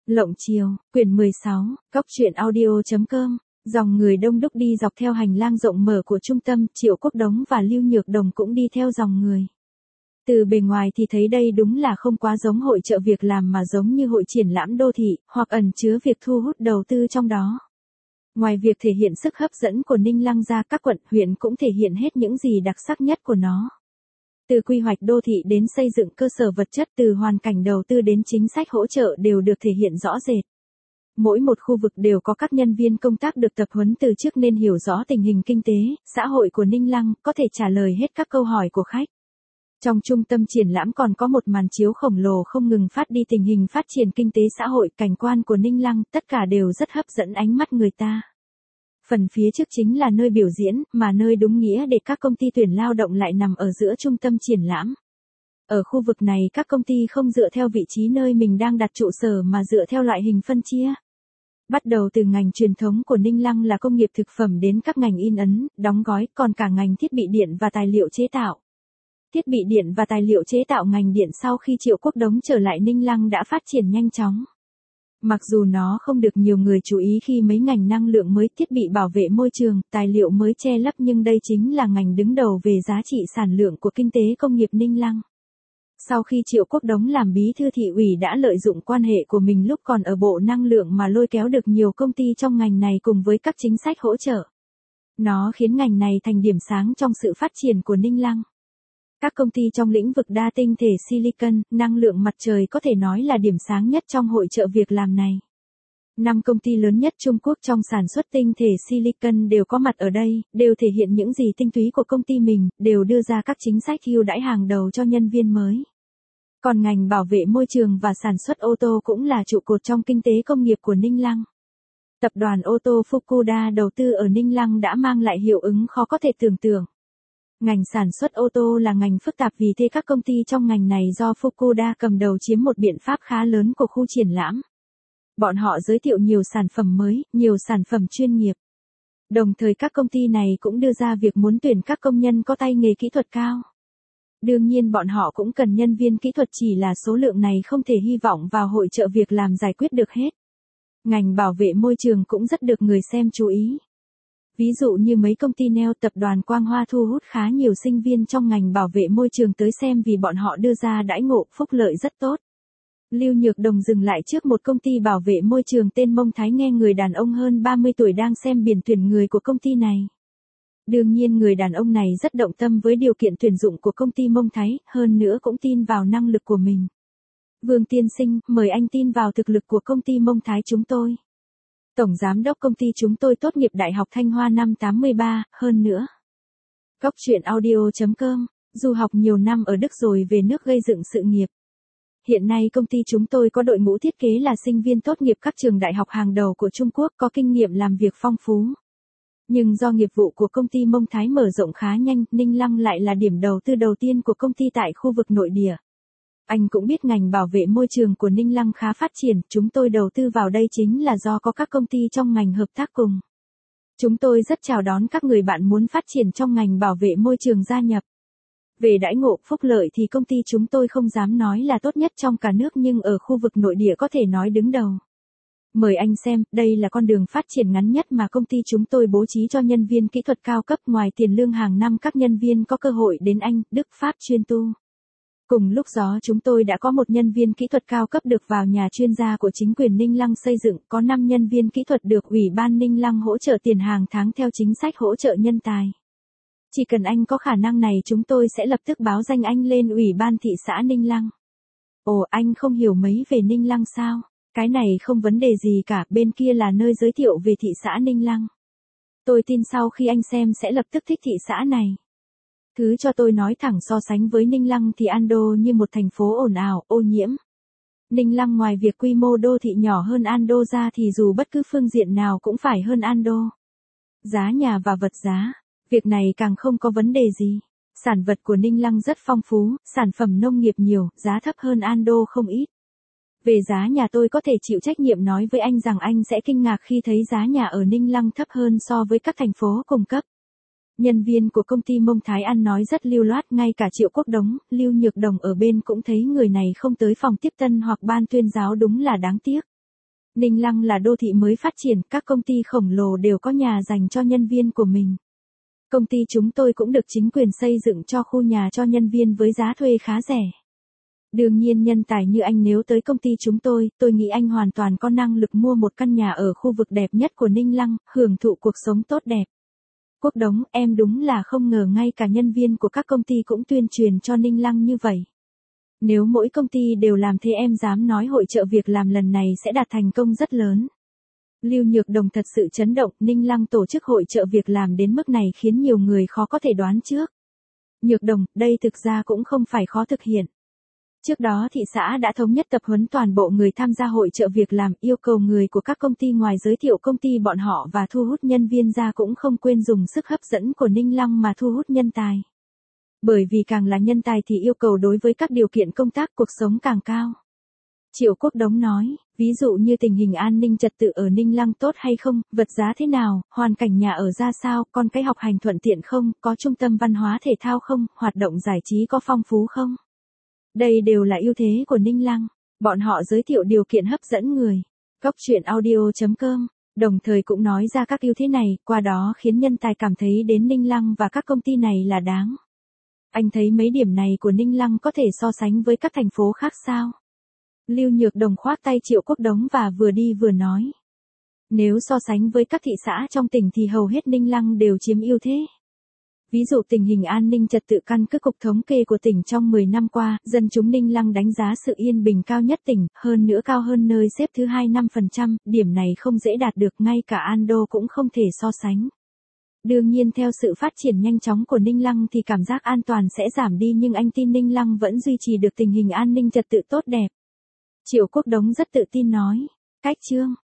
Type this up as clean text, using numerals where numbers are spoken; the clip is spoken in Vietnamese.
Lộng Chiều, quyển 16, Cóc truyện audio.com. Dòng người đông đúc đi dọc theo hành lang rộng mở của trung tâm, Triệu Quốc Đống và Lưu Nhược Đồng cũng đi theo dòng người. Từ bề ngoài thì thấy đây đúng là không quá giống hội chợ việc làm mà giống như hội triển lãm đô thị, hoặc ẩn chứa việc thu hút đầu tư trong đó. Ngoài việc thể hiện sức hấp dẫn của Ninh Lăng ra, các quận, huyện cũng thể hiện hết những gì đặc sắc nhất của nó. Từ quy hoạch đô thị đến xây dựng cơ sở vật chất, từ hoàn cảnh đầu tư đến chính sách hỗ trợ đều được thể hiện rõ rệt. Mỗi một khu vực đều có các nhân viên công tác được tập huấn từ trước nên hiểu rõ tình hình kinh tế, xã hội của Ninh Lăng, có thể trả lời hết các câu hỏi của khách. Trong trung tâm triển lãm còn có một màn chiếu khổng lồ không ngừng phát đi tình hình phát triển kinh tế xã hội, cảnh quan của Ninh Lăng, tất cả đều rất hấp dẫn ánh mắt người ta. Phần phía trước chính là nơi biểu diễn, mà nơi đúng nghĩa để các công ty tuyển lao động lại nằm ở giữa trung tâm triển lãm. Ở khu vực này các công ty không dựa theo vị trí nơi mình đang đặt trụ sở mà dựa theo loại hình phân chia. Bắt đầu từ ngành truyền thống của Ninh Lăng là công nghiệp thực phẩm đến các ngành in ấn, đóng gói, còn cả ngành thiết bị điện và tài liệu chế tạo. Thiết bị điện và tài liệu chế tạo, ngành điện sau khi Triệu Quốc Đống trở lại Ninh Lăng đã phát triển nhanh chóng. Mặc dù nó không được nhiều người chú ý khi mấy ngành năng lượng mới, thiết bị bảo vệ môi trường, tài liệu mới che lấp, nhưng đây chính là ngành đứng đầu về giá trị sản lượng của kinh tế công nghiệp Ninh Lăng. Sau khi Triệu Quốc Đống làm bí thư thị ủy đã lợi dụng quan hệ của mình lúc còn ở Bộ Năng lượng mà lôi kéo được nhiều công ty trong ngành này cùng với các chính sách hỗ trợ. Nó khiến ngành này thành điểm sáng trong sự phát triển của Ninh Lăng. Các công ty trong lĩnh vực đa tinh thể silicon, năng lượng mặt trời có thể nói là điểm sáng nhất trong hội chợ việc làm này. 5 công ty lớn nhất Trung Quốc trong sản xuất tinh thể silicon đều có mặt ở đây, đều thể hiện những gì tinh túy của công ty mình, đều đưa ra các chính sách ưu đãi hàng đầu cho nhân viên mới. Còn ngành bảo vệ môi trường và sản xuất ô tô cũng là trụ cột trong kinh tế công nghiệp của Ninh Lăng. Tập đoàn ô tô Fukuda đầu tư ở Ninh Lăng đã mang lại hiệu ứng khó có thể tưởng tượng. Ngành sản xuất ô tô là ngành phức tạp, vì thế các công ty trong ngành này do Fukuda cầm đầu chiếm một biện pháp khá lớn của khu triển lãm. Bọn họ giới thiệu nhiều sản phẩm mới, nhiều sản phẩm chuyên nghiệp. Đồng thời các công ty này cũng đưa ra việc muốn tuyển các công nhân có tay nghề kỹ thuật cao. Đương nhiên bọn họ cũng cần nhân viên kỹ thuật, chỉ là số lượng này không thể hy vọng vào hội chợ việc làm giải quyết được hết. Ngành bảo vệ môi trường cũng rất được người xem chú ý. Ví dụ như mấy công ty neo, tập đoàn Quang Hoa thu hút khá nhiều sinh viên trong ngành bảo vệ môi trường tới xem vì bọn họ đưa ra đãi ngộ, phúc lợi rất tốt. Lưu Nhược Đồng dừng lại trước một công ty bảo vệ môi trường tên Mông Thái, nghe người đàn ông hơn 30 tuổi đang xem biển tuyển người của công ty này. Đương nhiên người đàn ông này rất động tâm với điều kiện tuyển dụng của công ty Mông Thái, hơn nữa cũng tin vào năng lực của mình. Vương tiên sinh, mời anh tin vào thực lực của công ty Mông Thái chúng tôi. Tổng giám đốc công ty chúng tôi tốt nghiệp Đại học Thanh Hoa năm 83, hơn nữa. Cóc truyện audio.com, du học nhiều năm ở Đức rồi về nước gây dựng sự nghiệp. Hiện nay công ty chúng tôi có đội ngũ thiết kế là sinh viên tốt nghiệp các trường đại học hàng đầu của Trung Quốc, có kinh nghiệm làm việc phong phú. Nhưng do nghiệp vụ của công ty Mông Thái mở rộng khá nhanh, Ninh Lăng lại là điểm đầu tư đầu tiên của công ty tại khu vực nội địa. Anh cũng biết ngành bảo vệ môi trường của Ninh Lăng khá phát triển, chúng tôi đầu tư vào đây chính là do có các công ty trong ngành hợp tác cùng. Chúng tôi rất chào đón các người bạn muốn phát triển trong ngành bảo vệ môi trường gia nhập. Về đãi ngộ, phúc lợi thì công ty chúng tôi không dám nói là tốt nhất trong cả nước, nhưng ở khu vực nội địa có thể nói đứng đầu. Mời anh xem, đây là con đường phát triển ngắn nhất mà công ty chúng tôi bố trí cho nhân viên kỹ thuật cao cấp. Ngoài tiền lương hàng năm, các nhân viên có cơ hội đến Anh, Đức, Pháp chuyên tu. Cùng lúc đó chúng tôi đã có một nhân viên kỹ thuật cao cấp được vào nhà chuyên gia của chính quyền Ninh Lăng xây dựng, có 5 nhân viên kỹ thuật được Ủy ban Ninh Lăng hỗ trợ tiền hàng tháng theo chính sách hỗ trợ nhân tài. Chỉ cần anh có khả năng này chúng tôi sẽ lập tức báo danh anh lên Ủy ban thị xã Ninh Lăng. Ồ, anh không hiểu mấy về Ninh Lăng sao? Cái này không vấn đề gì cả, bên kia là nơi giới thiệu về thị xã Ninh Lăng. Tôi tin sau khi anh xem sẽ lập tức thích thị xã này. Thứ cho tôi nói thẳng, so sánh với Ninh Lăng thì Ando như một thành phố ồn ào, ô nhiễm. Ninh Lăng ngoài việc quy mô đô thị nhỏ hơn Ando ra thì dù bất cứ phương diện nào cũng phải hơn Ando. Giá nhà và vật giá, việc này càng không có vấn đề gì. Sản vật của Ninh Lăng rất phong phú, sản phẩm nông nghiệp nhiều, giá thấp hơn Ando không ít. Về giá nhà tôi có thể chịu trách nhiệm nói với anh rằng anh sẽ kinh ngạc khi thấy giá nhà ở Ninh Lăng thấp hơn so với các thành phố cùng cấp. Nhân viên của công ty Mông Thái ăn nói rất lưu loát, ngay cả Triệu Quốc Đống, Lưu Nhược Đồng ở bên cũng thấy người này không tới phòng tiếp tân hoặc ban tuyên giáo đúng là đáng tiếc. Ninh Lăng là đô thị mới phát triển, các công ty khổng lồ đều có nhà dành cho nhân viên của mình. Công ty chúng tôi cũng được chính quyền xây dựng cho khu nhà cho nhân viên với giá thuê khá rẻ. Đương nhiên nhân tài như anh nếu tới công ty chúng tôi nghĩ anh hoàn toàn có năng lực mua một căn nhà ở khu vực đẹp nhất của Ninh Lăng, hưởng thụ cuộc sống tốt đẹp. Quốc Đống, em đúng là không ngờ ngay cả nhân viên của các công ty cũng tuyên truyền cho Ninh Lăng như vậy. Nếu mỗi công ty đều làm thế em dám nói hội chợ việc làm lần này sẽ đạt thành công rất lớn. Lưu Nhược Đồng thật sự chấn động, Ninh Lăng tổ chức hội chợ việc làm đến mức này khiến nhiều người khó có thể đoán trước. Nhược Đồng, đây thực ra cũng không phải khó thực hiện. Trước đó thị xã đã thống nhất tập huấn toàn bộ người tham gia hội chợ việc làm, yêu cầu người của các công ty ngoài giới thiệu công ty bọn họ và thu hút nhân viên ra, cũng không quên dùng sức hấp dẫn của Ninh Lăng mà thu hút nhân tài. Bởi vì càng là nhân tài thì yêu cầu đối với các điều kiện công tác cuộc sống càng cao. Triệu Quốc Đống nói, ví dụ như tình hình an ninh trật tự ở Ninh Lăng tốt hay không, vật giá thế nào, hoàn cảnh nhà ở ra sao, con cái học hành thuận tiện không, có trung tâm văn hóa thể thao không, hoạt động giải trí có phong phú không. Đây đều là ưu thế của Ninh Lăng. Bọn họ giới thiệu điều kiện hấp dẫn người. Góc chuyện audio.com, đồng thời cũng nói ra các ưu thế này, qua đó khiến nhân tài cảm thấy đến Ninh Lăng và các công ty này là đáng. Anh thấy mấy điểm này của Ninh Lăng có thể so sánh với các thành phố khác sao? Lưu Nhược Đồng khoác tay Triệu Quốc Đống và vừa đi vừa nói. Nếu so sánh với các thị xã trong tỉnh thì hầu hết Ninh Lăng đều chiếm ưu thế. Ví dụ tình hình an ninh trật tự căn cứ cục thống kê của tỉnh trong 10 năm qua, dân chúng Ninh Lăng đánh giá sự yên bình cao nhất tỉnh, hơn nữa cao hơn nơi xếp thứ 2 5%, điểm này không dễ đạt được, ngay cả Ando cũng không thể so sánh. Đương nhiên theo sự phát triển nhanh chóng của Ninh Lăng thì cảm giác an toàn sẽ giảm đi, nhưng anh tin Ninh Lăng vẫn duy trì được tình hình an ninh trật tự tốt đẹp. Triệu Quốc Đống rất tự tin nói. Cách chương